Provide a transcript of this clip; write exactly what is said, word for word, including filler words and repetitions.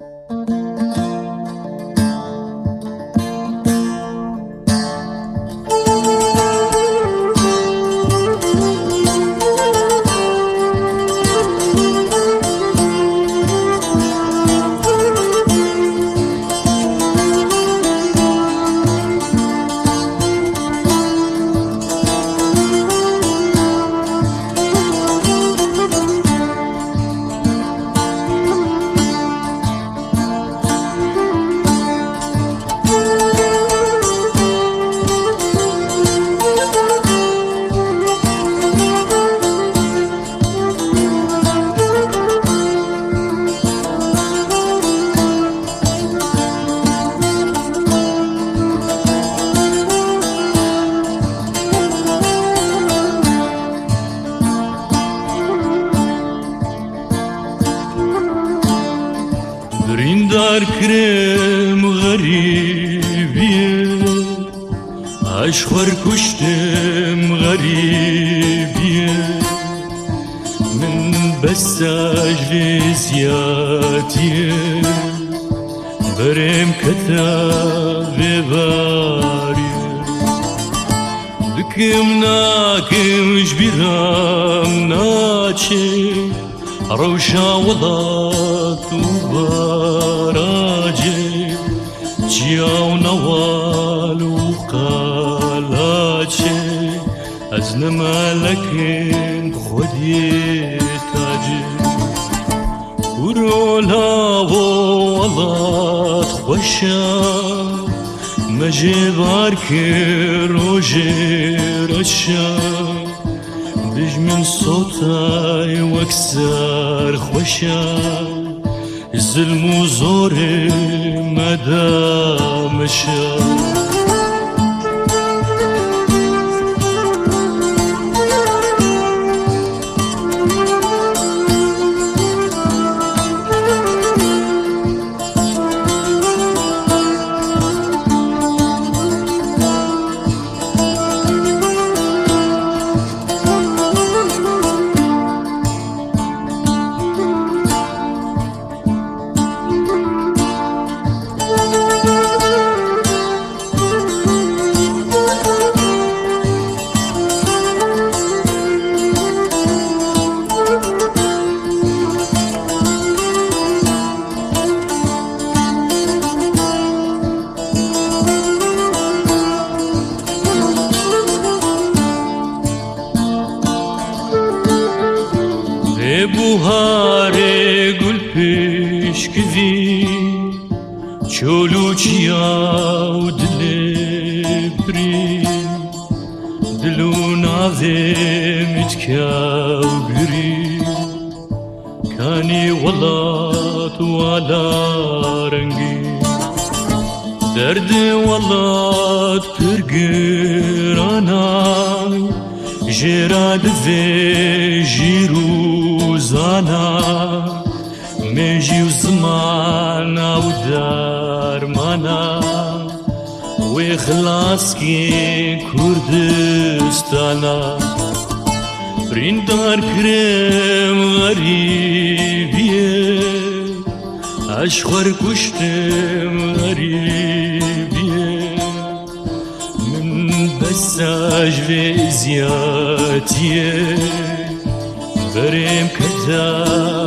بریندار کرم غریبیه عشقر کشتم غریبیه من بس اجل زیادیه برم کتاب باریه بکم ناکمش بیرم ناچه روشا وضعت وبراجي جياو نوال وقالاتي أزلم لكن خدي تاجي ورولا وضعت خوشا مجبار كروجي رشا بيج من صوتي واكسر خوشا الظلم وزوري مدام مشى بوهاره گل پیشکوی چولوچیا و دل بری دلو ناوه متکاو گری کانی ولات والا رنگی درد ولات پرگرانای جراد في جيرو زانا ميجي وزمانا ودار مانا وإخلاص كي كردستانا بريندار كريم غريبية أشخر كشتم غريبية بس أجل زياتي بريم كذا